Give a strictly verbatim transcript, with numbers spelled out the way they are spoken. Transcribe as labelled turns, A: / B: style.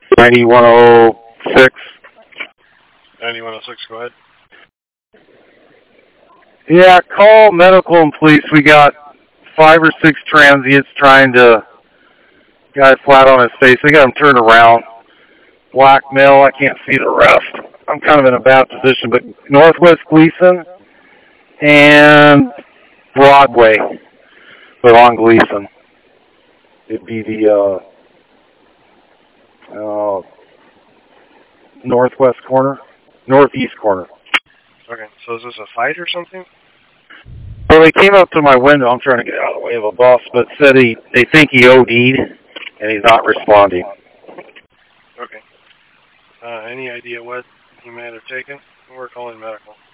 A: ninety-one oh six.
B: ninety-one oh six, go ahead.
A: Yeah, call medical and police. We got five or six transients trying to, guy flat on his face. We got him turned around. Black male, I can't see the rest. I'm kind of in a bad position, but Northwest Gleason and Broadway, but on Gleason. It'd be the uh, uh, northwest corner, northeast corner.
B: Okay, so is this a fight or something?
A: Well, they came up to my window. I'm trying to get out of the way of a bus, but said he they think he O D'd, and he's not responding.
B: Okay. Uh, any idea what he might have taken? We're calling medical.